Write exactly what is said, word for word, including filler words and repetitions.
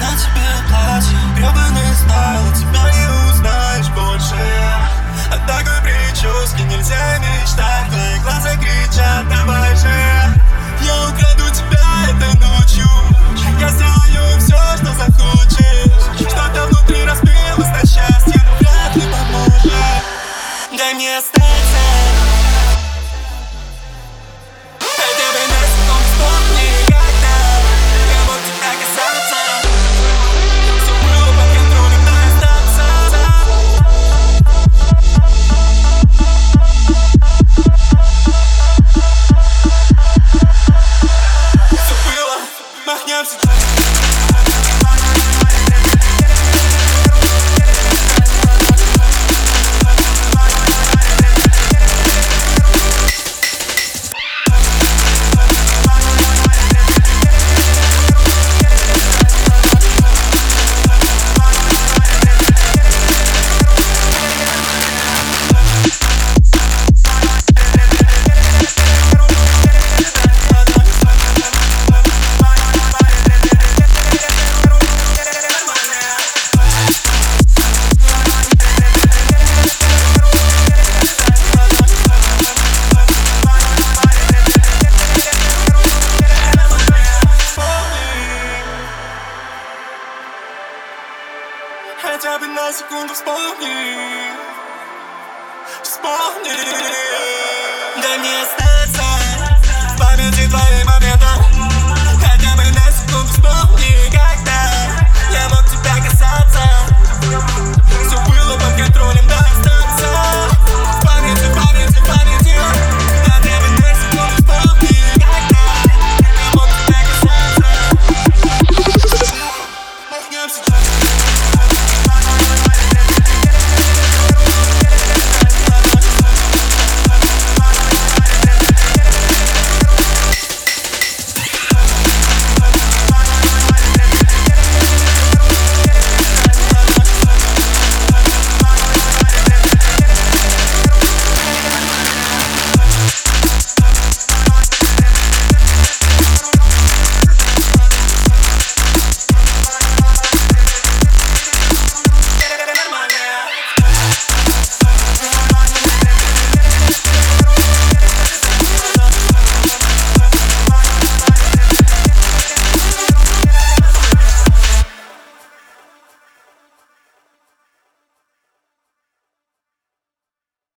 на тебе платье, гребаный стайл, тебя не узнаешь больше. От такой прически нельзя мечтать, твои глаза кричат, давай же. Я украду тебя этой ночью, я сделаю все, что захочешь. Что-то внутри разбилось на счастье, но вряд ли поможет. Дай мне остаться. Махнем сейчас. Хотя бы на секунду вспомни, вспомни. Дай мне остаться в памяти твоей мамы.